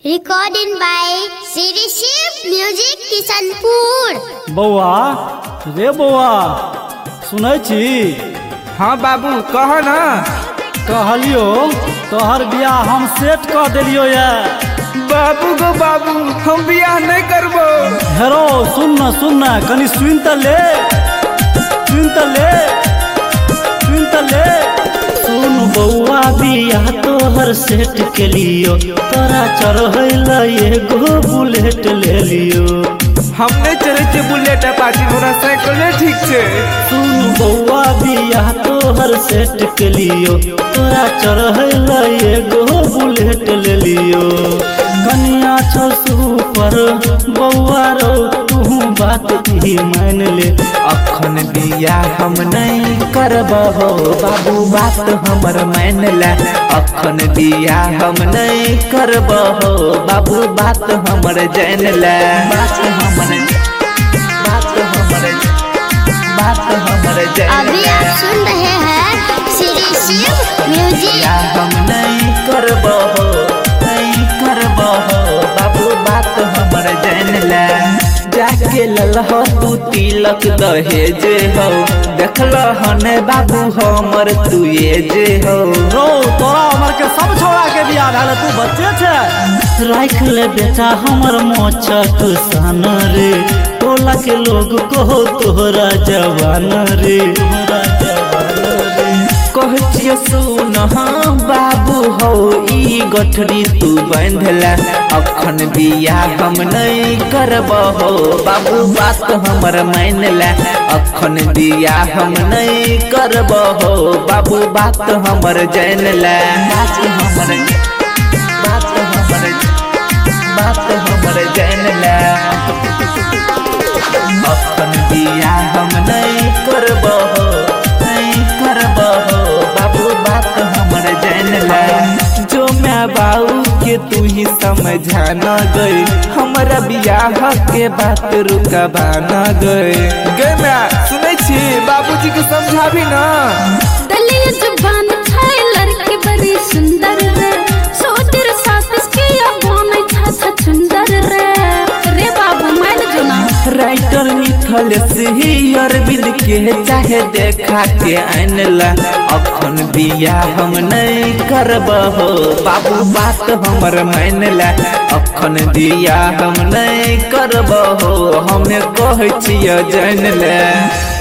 Recorded by Siri Shiv Music Kisanpur। बउआ रे बउआ सुनै छी। हाँ बाबू कह ना। कहलियो तोहर बियाह हम सेट कर दिलियो ये। बाबू गो बाबू हम बियाह नहीं करबो। हेरो सुन न कनी सुन त ले सुन बउआ बियाह तोहर सेट के लियो तोरा चढ़ल एगो बुलेट ले लियो। हमने चले थे बुलेट अपाची मोटरसाइकिल ठीक से। सुन बउआ बियाह तोहर सेट के लियो तोरा चढ़ल एगो बुलेट ले लियो। कनिया छो सुपर बउआ रो तू बात ही मान ले। अखन बियाह हम नहीं करबहो बाबू बात हमर मान ले। अखन बियाह हम नहीं करबहो बाबू बात हमर जान ले। बात हमर अभी आप सुन रहे हैं श्री शिव म्यूजिक। हम नहीं करबहो बाबू बात हमर जान ले। जाके ललह तू तिलक दहेज हो देखल हने बाबू हमर तू ये जे हो। रो तोरा हमर के सब छोड़ा के बियाह भेल तू बच्चे छे। राख ले बेटा हमर मोचक सन रे टोला के लोग कहो तोहरा जवान रे। कहचियो सुन हाँ बाबू हो ई गठरी तू बांधला। अखन बियाह हम नहीं करबहो बाबू बात हमर मान ले। अखन बियाह हम नहीं करबहो बाबू बात हमर जान ले। बात हमर जान ले। अखन बियाह हम नहीं करबहो बाबू बात हमर जान ले। जो मैं बाऊ के तू ही समझा न गई हमारा बियाह के बात रुकबा न गई। गए मैं सुनै छी बाबूजी के समझा भी ना। दलिया जुबान छै लड़की बड़ी सुंदर रे सोतिर सास के अपन छा सुंदर रे बाबू मान जो ना। राइटर मिथल से ही अरविंद के चाहे देखा के आनला। अखन बियाह हम नहीं करबहो बाबू बात हमर मान ले। अखन बियाह हम नहीं करबहो हमें कहै छियै जान ले।